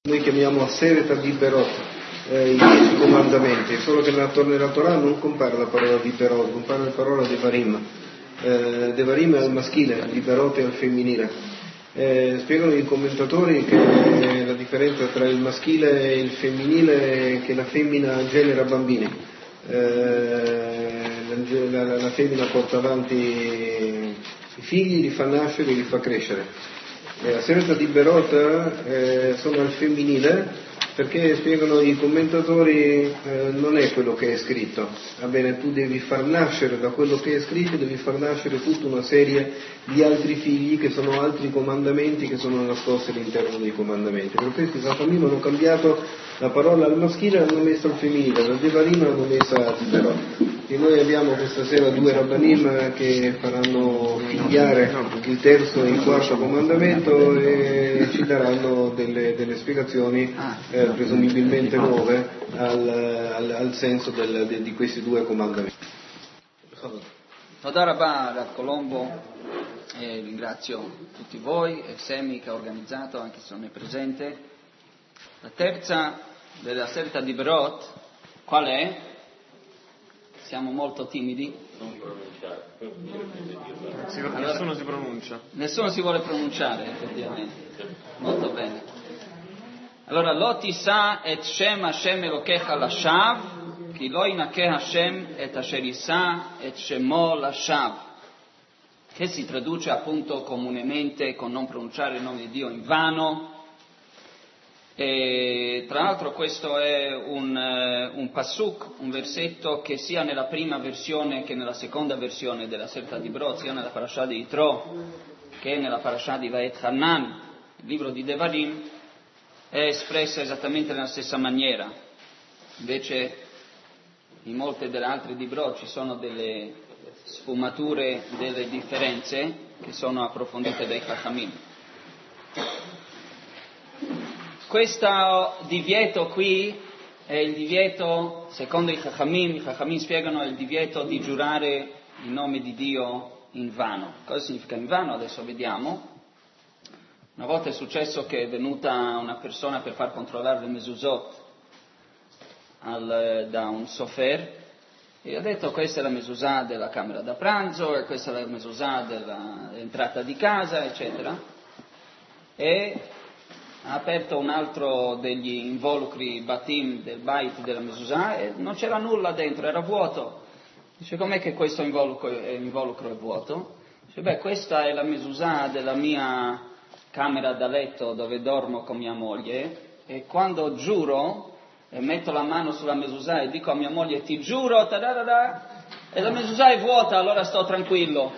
Noi chiamiamo Aseret Adiberot, i 10 comandamenti, solo che nella Torah non compare la parola Adiberot, compare la parola Devarim. Devarim è al maschile, Adiberot è al femminile. Spiegano i commentatori che la differenza tra il maschile e il femminile è che la femmina genera bambini, la femmina porta avanti i figli, li fa nascere e li fa crescere. La Aseret Adiberot sono al femminile perché, spiegano i commentatori, non è quello che è scritto. Va bene, tu devi far nascere da quello che è scritto, devi far nascere tutta una serie di altri figli che sono altri comandamenti che sono nascosti all'interno dei comandamenti. Per questo i Chachamim hanno cambiato la parola al maschile e l'hanno messa al femminile, la Devarim l'hanno messa a Adiberot. E noi abbiamo questa sera 2 Rabbanim che faranno figliare il terzo e il quarto comandamento e ci daranno delle spiegazioni presumibilmente nuove al senso di questi 2 comandamenti. Toda Rabba Rav Colombo, ringrazio tutti voi e Semi che ha organizzato, anche se non è presente. La terza della Aseret Adiberot qual è? Siamo molto timidi. Non pronunciare. Allora, nessuno si pronuncia. Nessuno si vuole pronunciare, effettivamente. Molto bene. Allora, lo tisa et Shem Hashem Elokecha lashav, ki lo inakeh Hashem et asher yisa et Shemo lashav, che si traduce appunto comunemente con non pronunciare il nome di Dio in vano. E tra l'altro questo è un pasuk, un versetto che sia nella prima versione che nella seconda versione della Aseret Adiberot, sia nella parasha di Yitro che nella parasha di Vaet Hanan, il libro di Devarim, è espressa esattamente nella stessa maniera. Invece in molte delle altre Dibrot ci sono delle sfumature, delle differenze che sono approfondite dai Chachamim. Questo divieto qui è il divieto, secondo i Chachamim spiegano, è il divieto di giurare il nome di Dio in vano. Cosa significa in vano? Adesso vediamo. Una volta è successo che è venuta una persona per far controllare le mezuzot da un sofer e ha detto: questa è la mezuzah della camera da pranzo e questa è la mezuzah dell'entrata di casa, eccetera, e ha aperto un altro degli involucri batim del bait della mezuzah e non c'era nulla dentro, era vuoto. Dice: com'è che questo involucro è vuoto? Dice: questa è la mezuzah della mia camera da letto dove dormo con mia moglie, e quando giuro e metto la mano sulla mezuzah e dico a mia moglie: ti giuro, tadadada, e la mezuzah è vuota, allora sto tranquillo.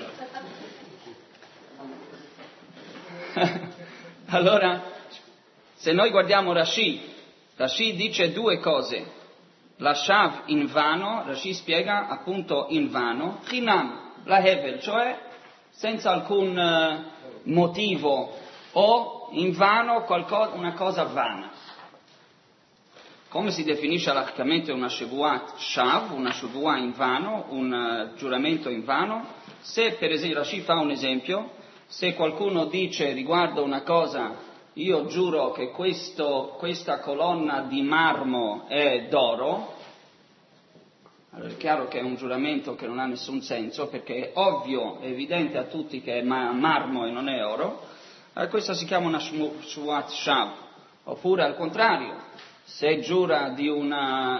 Allora, se noi guardiamo Rashi dice 2 cose. La shav in vano, Rashi spiega appunto in vano, chinam, la hevel, cioè senza alcun motivo, o in vano una cosa vana. Come si definisce alaccamente una shevuat shav, una shevuah in vano, un giuramento in vano? Se per esempio, Rashi fa un esempio, se qualcuno dice riguardo una cosa: io giuro che questa colonna di marmo è d'oro, allora è chiaro che è un giuramento che non ha nessun senso, perché è ovvio, è evidente a tutti che è marmo e non è oro. Allora questa si chiama una shevuat shav. Oppure al contrario, se giura di un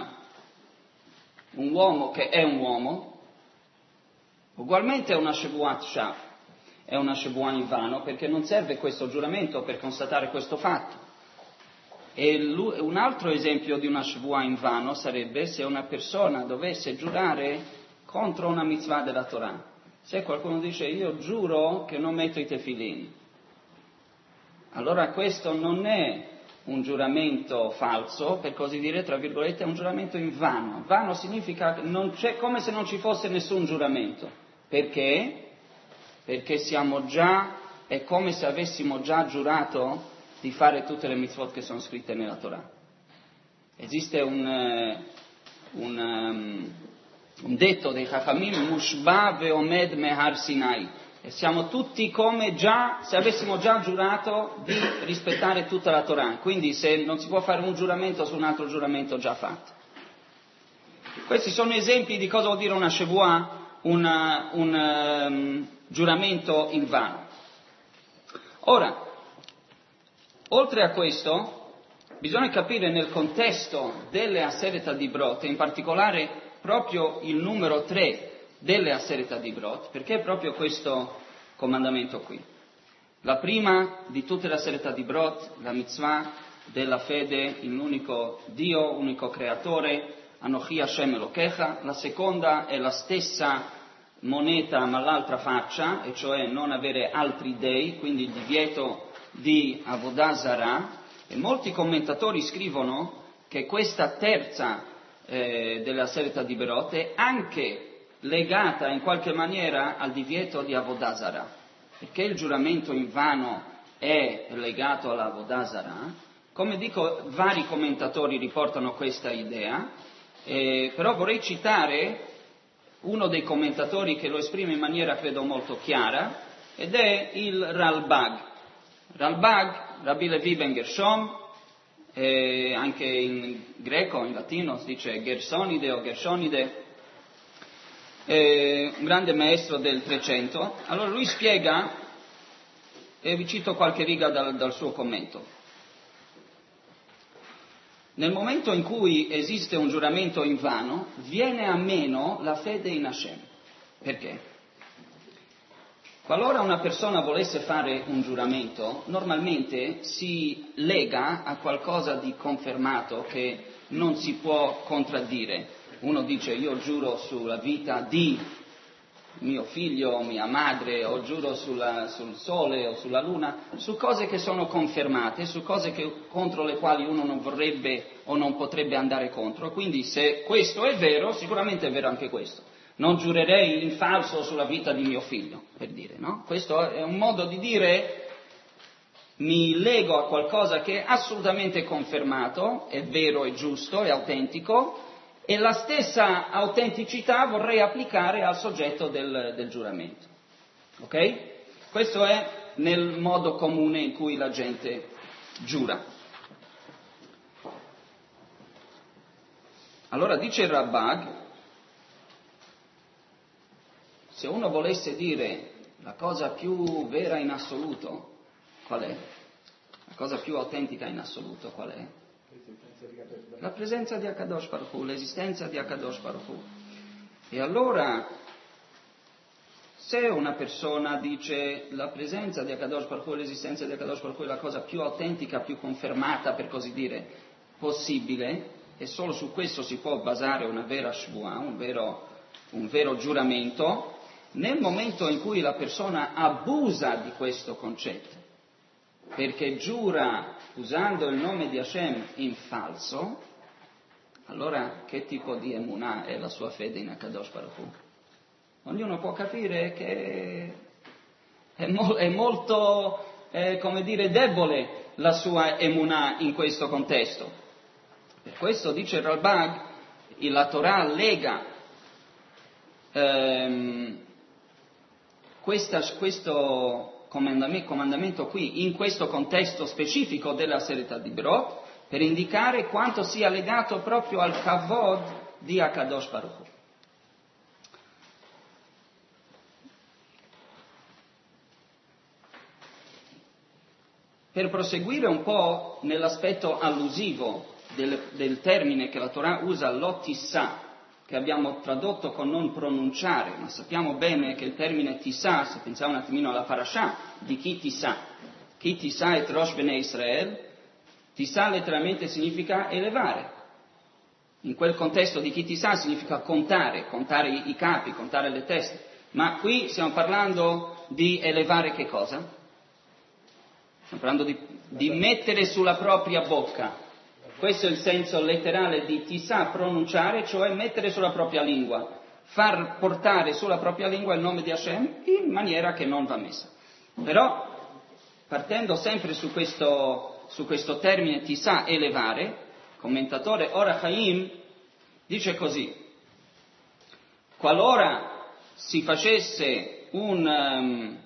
uomo che è un uomo, ugualmente è una shevuat shav. È una shevuah in vano, perché non serve questo giuramento per constatare questo fatto. E un altro esempio di una shevuah in vano sarebbe se una persona dovesse giurare contro una mitzvah della Torah. Se qualcuno dice: io giuro che non metto i tefillin, allora questo non è un giuramento falso, per così dire, tra virgolette, è un giuramento in vano. Vano significa che non c'è, come se non ci fosse nessun giuramento. Perché? Perché è come se avessimo già giurato di fare tutte le mitzvot che sono scritte nella Torah. Esiste un detto dei Chachamim: Mushba ve'omed mehar Sinai. E siamo tutti come già, se avessimo già giurato di rispettare tutta la Torah, quindi se non si può fare un giuramento su un altro giuramento già fatto. Questi sono esempi di cosa vuol dire una Shevuah, un giuramento in vano. Ora, oltre a questo, bisogna capire nel contesto delle Aseret HaDibrot, in particolare proprio il numero 3 delle Aseret HaDibrot, perché proprio questo comandamento qui. La prima di tutte le Aseret HaDibrot, la mitzvah della fede in un unico Dio, unico creatore, Anochi Hashem Elokecha. La seconda è la stessa moneta ma l'altra faccia, e cioè non avere altri dei, quindi il divieto di Avodah Zarah. E molti commentatori scrivono che questa terza delle Aseret HaDibrot è anche legata in qualche maniera al divieto di Avodah Zarah, perché il giuramento in vano è legato alla Avodah Zarah. Come dico, vari commentatori riportano questa idea, però vorrei citare uno dei commentatori che lo esprime in maniera credo molto chiara, ed è il Ralbag. Ralbag, Rabbi Levi ben Gershom, anche in greco, in latino si dice Gersonide o Gershonide, un grande maestro del 300. Allora lui spiega, e vi cito qualche riga dal suo commento. Nel momento in cui esiste un giuramento in vano, viene a meno la fede in Hashem. Perché? Qualora una persona volesse fare un giuramento, normalmente si lega a qualcosa di confermato che non si può contraddire. Uno dice: io giuro sulla vita di mio figlio o mia madre, o giuro sul sole o sulla luna, su cose che sono confermate, su cose contro le quali uno non vorrebbe o non potrebbe andare contro. Quindi se questo è vero, sicuramente è vero anche questo. Non giurerei in falso sulla vita di mio figlio, per dire, no? Questo è un modo di dire: mi lego a qualcosa che è assolutamente confermato, è vero, è giusto, è autentico, e la stessa autenticità vorrei applicare al soggetto del giuramento. Ok? Questo è nel modo comune in cui la gente giura. Allora dice il Ralbag, se uno volesse dire la cosa più vera in assoluto, qual è? La cosa più autentica in assoluto, qual è? La presenza di Akadosh Baruch Hu, l'esistenza di Akadosh Baruch Hu. E allora, se una persona dice la presenza di Akadosh Baruch Hu, l'esistenza di Akadosh Baruch Hu è la cosa più autentica, più confermata, per così dire, possibile, e solo su questo si può basare una vera Shvuah, un vero giuramento, nel momento in cui la persona abusa di questo concetto, perché giura usando il nome di Hashem in falso, allora che tipo di emunah è la sua fede in Akadosh Baruch Hu? Ognuno può capire che è molto, come dire, debole la sua emunah in questo contesto. Per questo dice il Ralbag, la Torah lega questo comandamento qui in questo contesto specifico della Aseret HaDibrot per indicare quanto sia legato proprio al kavod di Akadosh Baruch Hu. Per proseguire un po' nell'aspetto allusivo del termine che la Torah usa, l'otissà, che abbiamo tradotto con non pronunciare, ma sappiamo bene che il termine tissà, se pensiamo un attimino alla parashah di Ki tissà et rosh bnei Israel, tissà letteralmente significa elevare. In quel contesto di Ki tissà significa contare i capi, contare le teste, ma qui stiamo parlando di elevare che cosa? Stiamo parlando di mettere sulla propria bocca. Questo è il senso letterale di tissà, pronunciare, cioè mettere sulla propria lingua, far portare sulla propria lingua il nome di Hashem in maniera che non va messa. Però, partendo sempre su questo termine tissà, elevare, il commentatore Or HaChaim dice così: qualora si facesse un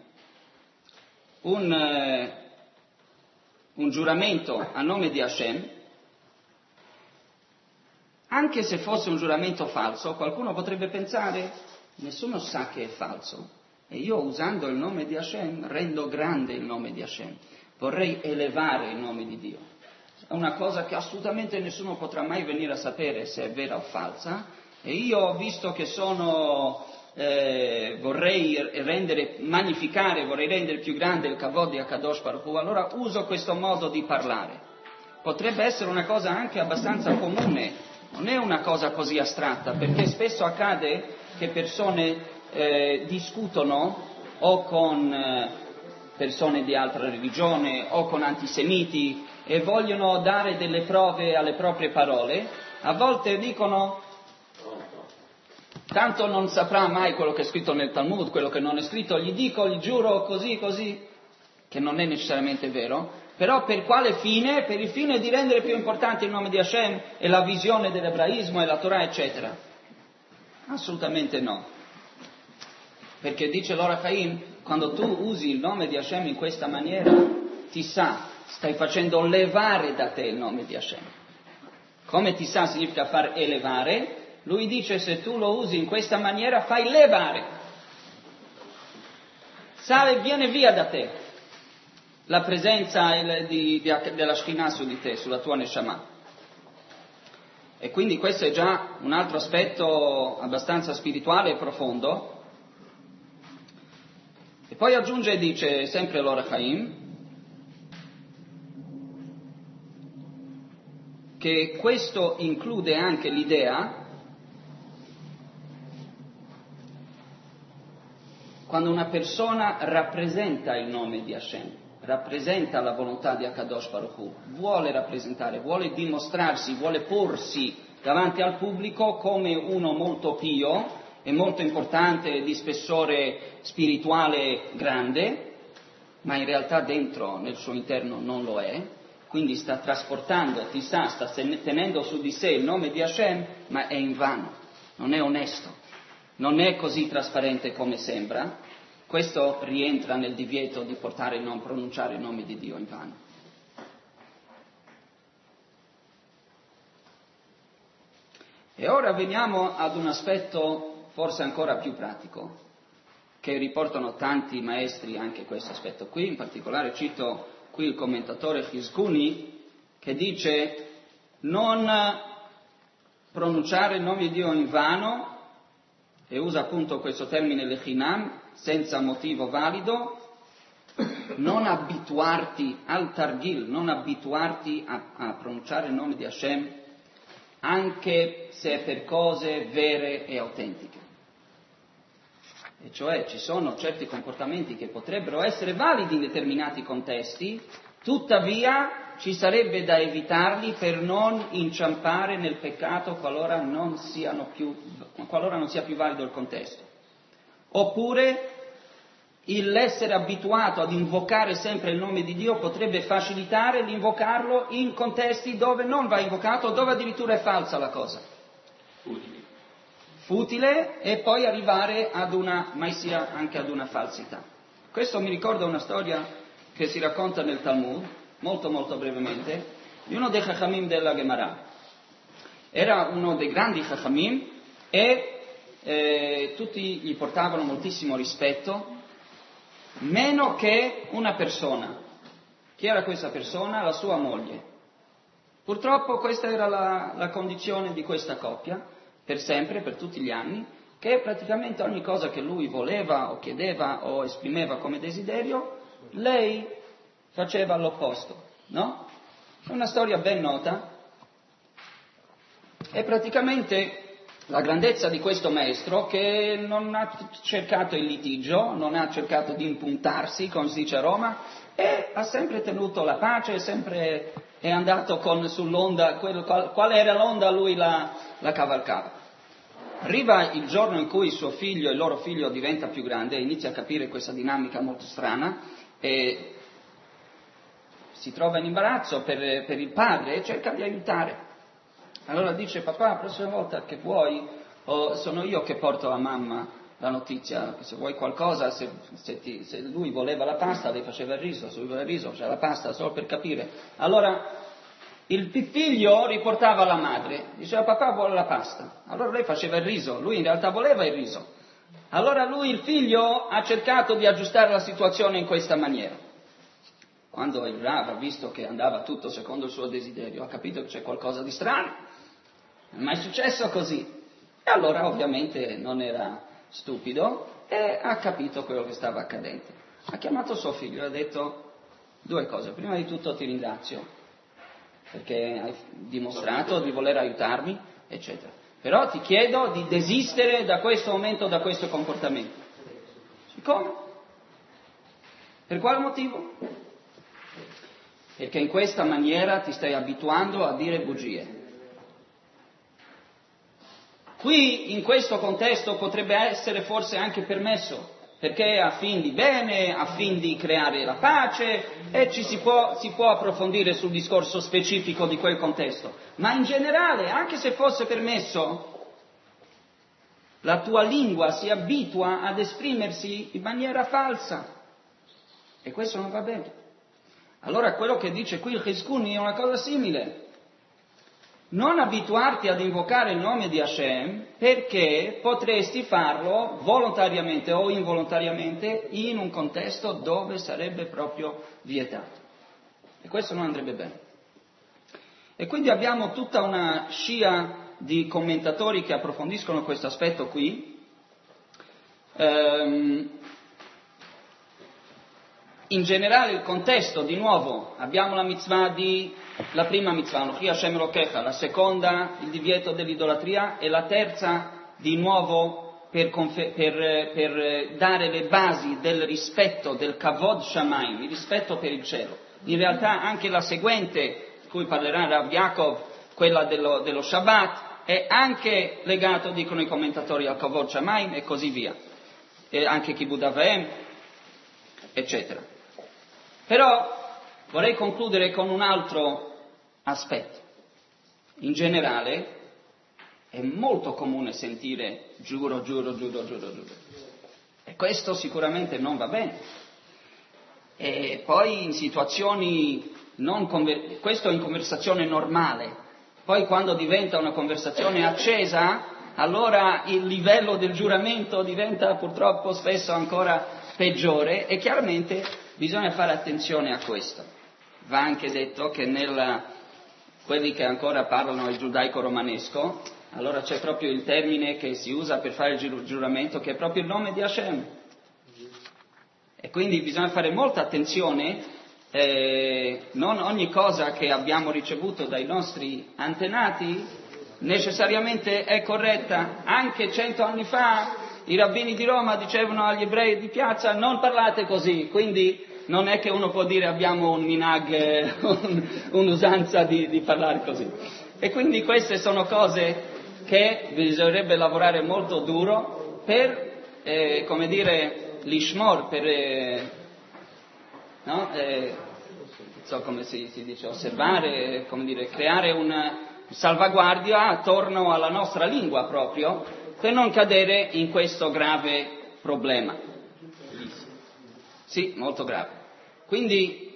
giuramento a nome di Hashem, anche se fosse un giuramento falso, qualcuno potrebbe pensare, nessuno sa che è falso, e io usando il nome di Hashem rendo grande il nome di Hashem, vorrei elevare il nome di Dio. È una cosa che assolutamente nessuno potrà mai venire a sapere se è vera o falsa, e io, visto che vorrei rendere più grande il Kavod di Akadosh Baruch Hu, allora uso questo modo di parlare. Potrebbe essere una cosa anche abbastanza comune, non è una cosa così astratta, perché spesso accade che persone discutono o con persone di altra religione o con antisemiti e vogliono dare delle prove alle proprie parole. A volte dicono: tanto non saprà mai quello che è scritto nel Talmud, quello che non è scritto, gli giuro così, che non è necessariamente vero, però per quale fine? Per il fine di rendere più importante il nome di Hashem e la visione dell'ebraismo e la Torah, eccetera. Assolutamente no. Perché dice l'Or HaChaim, quando tu usi il nome di Hashem in questa maniera, stai facendo levare da te il nome di Hashem. Come significa far elevare? Lui dice, se tu lo usi in questa maniera, fai levare. Viene via da te la presenza della Shekhinah su di te, sulla tua Neshama. E quindi questo è già un altro aspetto abbastanza spirituale e profondo. E poi aggiunge e dice, sempre l'Or HaChaim, che questo include anche l'idea, quando una persona rappresenta il nome di Hashem, rappresenta la volontà di Akadosh Baruch Hu, vuole rappresentare, vuole dimostrarsi, vuole porsi davanti al pubblico come uno molto pio e molto importante, di spessore spirituale grande, ma in realtà dentro, nel suo interno, non lo è, quindi sta trasportando, sta tenendo su di sé il nome di Hashem, ma è invano, non è onesto. Non è così trasparente come sembra. Questo rientra nel divieto di portare e non pronunciare il nome di Dio in vano. E ora veniamo ad un aspetto forse ancora più pratico, che riportano tanti maestri anche questo aspetto qui. In particolare cito qui il commentatore Chizkuni, che dice: non pronunciare il nome di Dio in vano, e usa appunto questo termine lechinam, senza motivo valido, non abituarti al targil, non abituarti a pronunciare il nome di Hashem, anche se è per cose vere e autentiche. E cioè ci sono certi comportamenti che potrebbero essere validi in determinati contesti, tuttavia ci sarebbe da evitarli per non inciampare nel peccato qualora non sia più valido il contesto. Oppure l'essere abituato ad invocare sempre il nome di Dio potrebbe facilitare l'invocarlo in contesti dove non va invocato, dove addirittura è falsa la cosa. Futile, e poi arrivare ad una maisia, anche ad una falsità. Questo mi ricorda una storia che si racconta nel Talmud, molto molto brevemente, di uno dei Chachamim della Gemara. Era uno dei grandi Chachamim e tutti gli portavano moltissimo rispetto, meno che una persona. Chi era questa persona? La sua moglie. Purtroppo questa era la condizione di questa coppia, per sempre, per tutti gli anni, che praticamente ogni cosa che lui voleva o chiedeva o esprimeva come desiderio, lei faceva l'opposto, no? È una storia ben nota, e praticamente la grandezza di questo maestro, che non ha cercato il litigio, non ha cercato di impuntarsi, come si dice a Roma, e ha sempre tenuto la pace, sempre è andato sull'onda, qual era l'onda lui la cavalcava. Arriva il giorno in cui il loro figlio diventa più grande, e inizia a capire questa dinamica molto strana, e si trova in imbarazzo per il padre e cerca di aiutare. Allora dice: papà, la prossima volta che vuoi, sono io che porto la mamma la notizia, che se vuoi qualcosa, se lui voleva la pasta, lei faceva il riso, se lui voleva il riso, faceva la pasta, solo per capire. Allora il figlio riportava alla madre, diceva papà vuole la pasta, allora lei faceva il riso, lui in realtà voleva il riso. Allora il figlio, ha cercato di aggiustare la situazione in questa maniera. Quando il Rav ha visto che andava tutto secondo il suo desiderio, ha capito che c'è qualcosa di strano, non è mai successo così. E allora ovviamente non era stupido e ha capito quello che stava accadendo. Ha chiamato suo figlio e ha detto 2 cose. Prima di tutto ti ringrazio perché hai dimostrato di voler aiutarmi, eccetera. Però ti chiedo di desistere da questo momento, da questo comportamento. Come? Per quale motivo? Perché in questa maniera ti stai abituando a dire bugie. Qui, in questo contesto, potrebbe essere forse anche permesso, perché a fin di bene, a fin di creare la pace, e si può approfondire sul discorso specifico di quel contesto. Ma in generale, anche se fosse permesso, la tua lingua si abitua ad esprimersi in maniera falsa, e questo non va bene. Allora quello che dice qui il Chizkuni è una cosa simile. Non abituarti ad invocare il nome di Hashem perché potresti farlo volontariamente o involontariamente in un contesto dove sarebbe proprio vietato. E questo non andrebbe bene. E quindi abbiamo tutta una scia di commentatori che approfondiscono questo aspetto qui. In generale il contesto, di nuovo, abbiamo la prima mitzvah, Anochi Hashem Elokecha, la seconda, il divieto dell'idolatria, e la terza, di nuovo, per dare le basi del rispetto, del Kavod Shamayim, il rispetto per il cielo. In realtà anche la seguente, di cui parlerà Rav Yaakov, quella dello Shabbat, è anche legato, dicono i commentatori, al Kavod Shamayim e così via. E anche Kibud Avaim, eccetera. Però vorrei concludere con un altro aspetto. In generale è molto comune sentire giuro. E questo sicuramente non va bene. E poi in situazioni questo in conversazione normale. Poi quando diventa una conversazione accesa, allora il livello del giuramento diventa purtroppo spesso ancora peggiore e chiaramente bisogna fare attenzione a questo. Va anche detto che quelli che ancora parlano il giudaico-romanesco, allora c'è proprio il termine che si usa per fare il giuramento, che è proprio il nome di Hashem. E quindi bisogna fare molta attenzione, non ogni cosa che abbiamo ricevuto dai nostri antenati necessariamente è corretta. Anche 100 anni fa i rabbini di Roma dicevano agli ebrei di piazza non parlate così, quindi non è che uno può dire abbiamo un minhag, un'usanza di parlare così. E quindi queste sono cose che bisognerebbe lavorare molto duro per, l'ishmor, non so come si dice, osservare, creare una salvaguardia attorno alla nostra lingua proprio, per non cadere in questo grave problema. Sì, molto grave. Quindi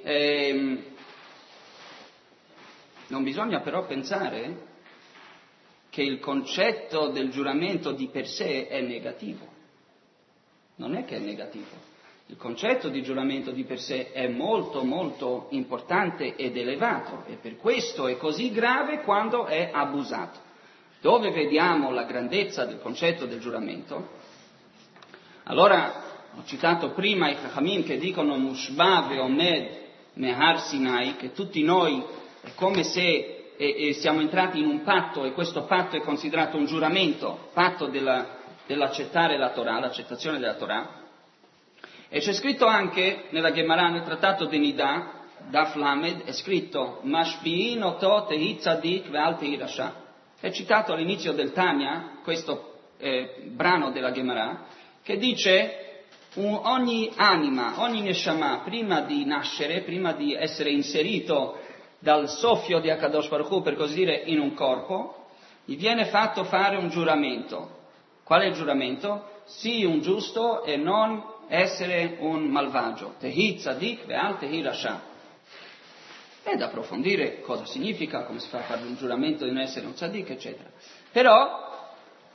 non bisogna però pensare che il concetto del giuramento di per sé è negativo. Non è che è negativo. Il concetto di giuramento di per sé è molto molto importante ed elevato e per questo è così grave quando è abusato. Dove vediamo la grandezza del concetto del giuramento? Allora, ho citato prima i Chachamim che dicono Mushba ve'omed mehar Sinai, che tutti noi è come se siamo entrati in un patto e questo patto è considerato un giuramento, patto dell'accettare la Torah, l'accettazione della Torah. E c'è scritto anche nella Gemara, nel trattato di Nida, Daf Lamed, è scritto Mashbi'in oto tehi tzadik ve'al tehi rasha. È citato all'inizio del Tanya, questo brano della Gemara, che dice ogni anima, ogni neshama, prima di nascere, prima di essere inserito dal soffio di Akadosh Baruch Hu, per così dire, in un corpo, gli viene fatto fare un giuramento. Qual è il giuramento? Sii un giusto e non essere un malvagio. Tehi tzadik ve'al tehi rasha. È da approfondire cosa significa, come si fa a fare un giuramento di non essere un tzadik, eccetera. Però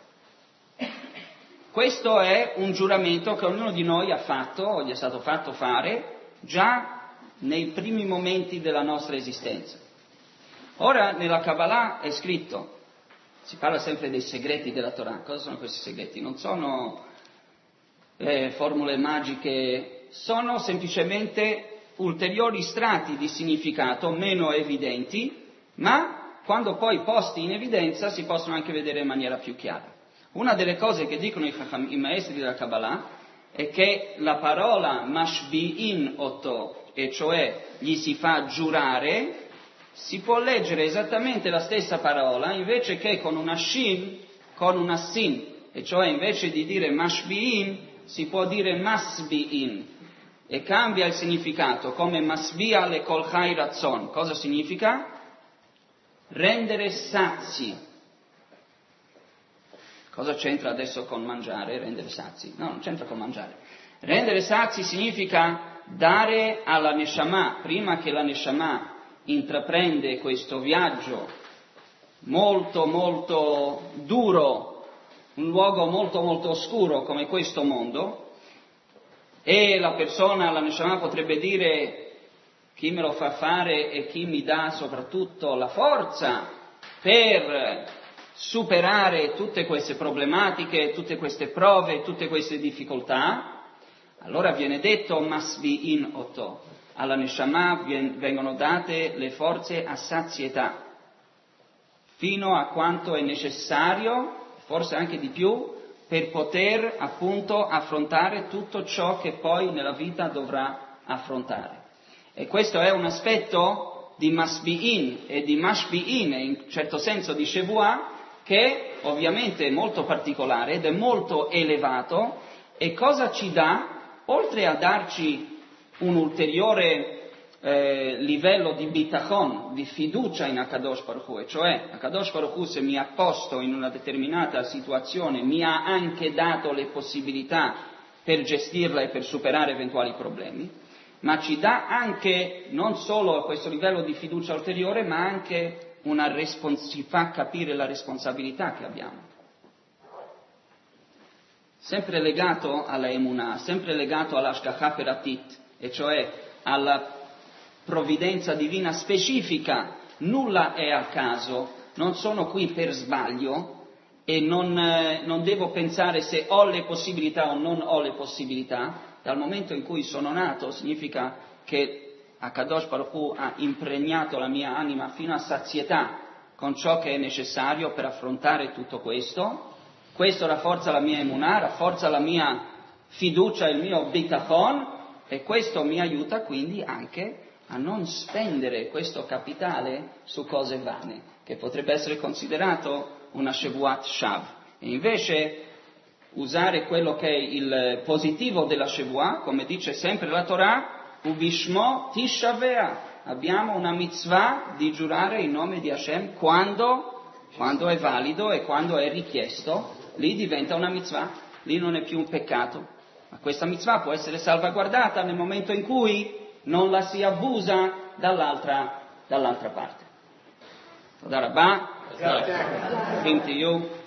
questo è un giuramento che ognuno di noi ha fatto, o gli è stato fatto fare, già nei primi momenti della nostra esistenza. Ora nella Kabbalah è scritto, si parla sempre dei segreti della Torah. Cosa sono questi segreti? Non sono formule magiche, sono semplicemente ulteriori strati di significato meno evidenti, ma quando poi posti in evidenza si possono anche vedere in maniera più chiara. Una delle cose che dicono i maestri della Kabbalah è che la parola mashbi'in oto, e cioè gli si fa giurare, si può leggere esattamente la stessa parola invece che con una shin, con una sin, e cioè invece di dire mashbi'in si può dire masbi'in, e cambia il significato, come masbi'a le kol chai razzon. Cosa significa? Rendere sazi. Cosa c'entra adesso con mangiare, rendere sazi? No, non c'entra con mangiare. Rendere sazi significa dare alla Neshama, prima che la Neshama intraprende questo viaggio molto molto duro, un luogo molto molto oscuro come questo mondo, e la persona, la Neshama potrebbe dire: chi me lo fa fare e chi mi dà soprattutto la forza per superare tutte queste problematiche, tutte queste prove, tutte queste difficoltà. Allora viene detto masbi'in oto, alla Neshama vengono date le forze a sazietà, fino a quanto è necessario, forse anche di più, per poter appunto affrontare tutto ciò che poi nella vita dovrà affrontare. E questo è un aspetto di masbi'in e di mashbi'in, e in certo senso di Shevuah, che ovviamente è molto particolare ed è molto elevato. E cosa ci dà? Oltre a darci un ulteriore livello di bitachon, di fiducia in Akadosh Baruch Hu, e cioè Akadosh Baruch Hu, se mi ha posto in una determinata situazione, mi ha anche dato le possibilità per gestirla e per superare eventuali problemi, ma ci dà anche non solo questo livello di fiducia ulteriore, ma anche ci fa capire la responsabilità che abbiamo. Sempre legato alla Emunah, sempre legato all'Ashgacha Peratit, e cioè alla provvidenza divina specifica. Nulla è a caso, non sono qui per sbaglio e non devo pensare se ho le possibilità o non ho le possibilità. Dal momento in cui sono nato significa che Akadosh Baruch Hu ha impregnato la mia anima fino a sazietà con ciò che è necessario per affrontare tutto questo. Questo rafforza la mia emunah, rafforza la mia fiducia, il mio bitachon, e questo mi aiuta quindi anche a non spendere questo capitale su cose vane, che potrebbe essere considerato una Shevuat Shav. E invece usare quello che è il positivo della Shevuah, come dice sempre la Torah, Ubishmo Tishavea, abbiamo una mitzvah di giurare in nome di Hashem quando è valido e quando è richiesto. Lì diventa una mitzvah, lì non è più un peccato, ma questa mitzvah può essere salvaguardata nel momento in cui non la si abusa dall'altra parte. Toda Rabbah, Same to you.